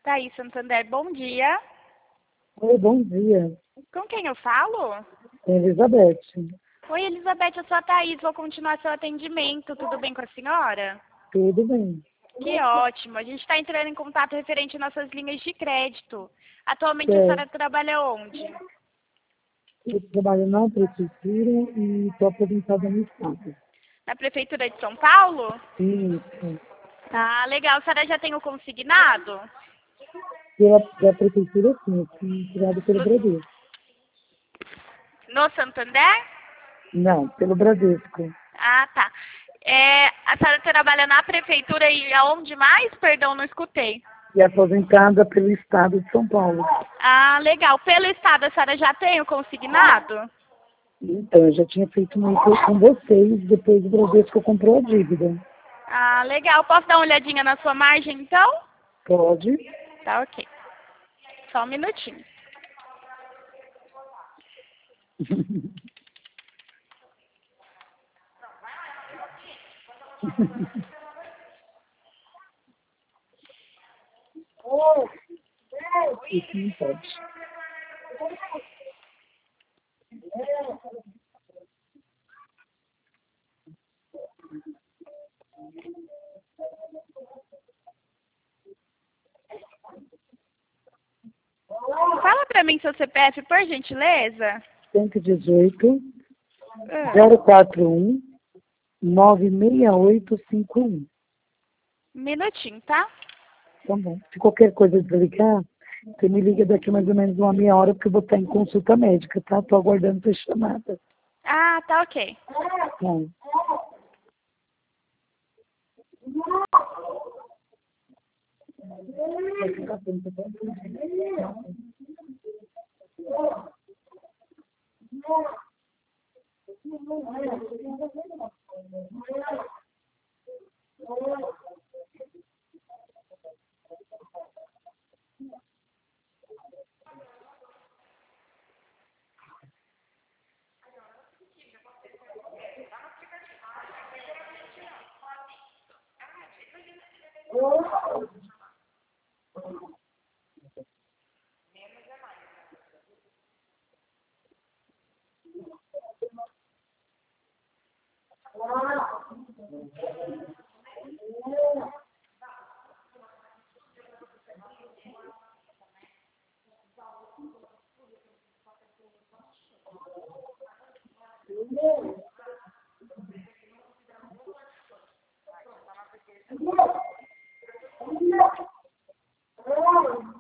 Thaís Santander, bom dia. Oi, bom dia. Com quem eu falo? Elizabeth. Oi, Elizabeth, eu sou a Thaís, vou continuar seu atendimento. Tudo bem com a senhora? Tudo bem? Que ótimo. A gente está entrando em contato referente às nossas linhas de crédito. Atualmente a É, senhora trabalha onde? eu trabalho na prefeitura e estou aposentada no estado. Na Prefeitura de São Paulo? Isso. Ah, legal. A senhora já tem o consignado? Da prefeitura, sim, eu fui criado pelo No, Bradesco. no Santander? Não, pelo Bradesco. Ah, tá. A senhora trabalha na Prefeitura e aonde mais? Perdão, não escutei. E aposentada pelo estado de São Paulo. Ah, legal. Pelo Estado, a senhora já tem o consignado? Então, eu já tinha feito muito com vocês, depois o Bradesco comprou a dívida. Ah, legal. Posso dar uma olhadinha na sua margem, então? Pode? Tá, ok. Só um minutinho. Isso não pode. Fala pra mim seu CPF, por gentileza. 118 Ah, 041 96851. um minutinho, tá? Tá bom. Se qualquer coisa desligar, você me liga daqui mais ou menos uma meia hora, porque eu vou estar em consulta médica, tá? Tô aguardando sua chamada. Ah, tá ok. Tá.